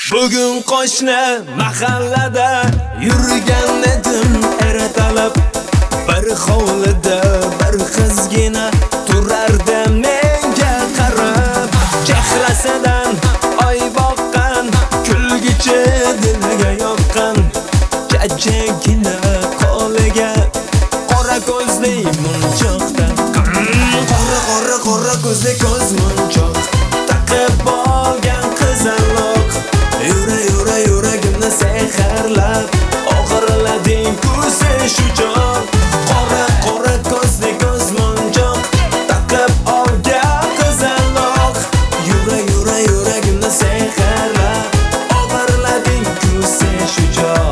Bugun qo'shni mahallada yurgan edim ertalab. Bir hovlida bir qizgina turardi menga qarab. Chehrasidan oy boqqan, kulgichi dilga yoqqan. Jajjagina qo'liga qora ko'zli munchoqda. Qora ko'zli ko'z munchoq taqib olgan qizaloq. Yura yuragimni sehrlab o'g'irlading ku sen shu joy. Qora ko'zli ko'z munchoq taqib olgan qizaloq. Yura yuragimni sehrlab o'g'irlading ku sen shu joy.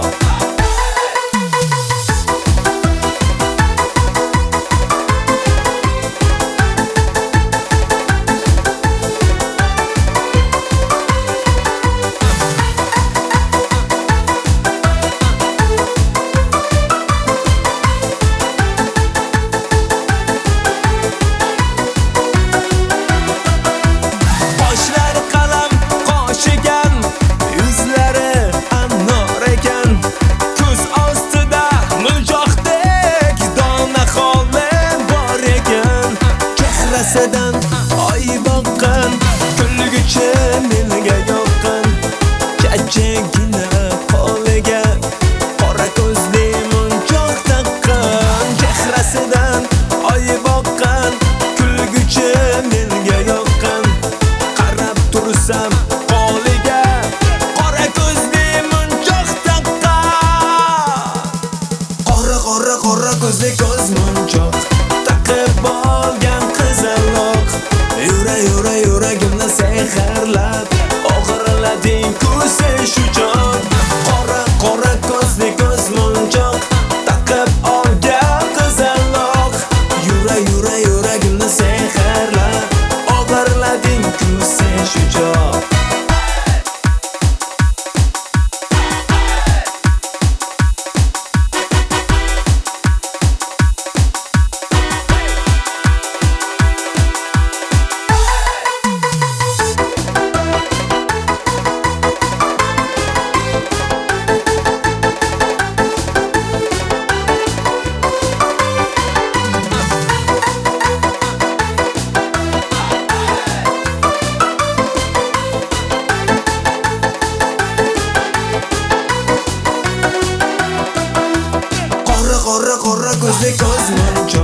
Chehrasidan oy boqqan, kulgichi dilga yoqqan. Jajjagina qo'liga qora ko'zli munchoq taqqan. Chehrasidan oy boqqan, kulgichi dilga yoqqan. Qarab tursam qo'liga qora ko'zli munchoq taqqan. Qora ko'zli ko'z munchoq taqib olgan qizaloq. Yura yuragimni sehrlab o'g'irlading ku sen shu joy. Qora ko'zli ko'z munchoq taqib olgan qizaloq. Yura yuragimni sehrlab o'g'irlading ku sen shu joy. Qora ko'zli ko'z munchoq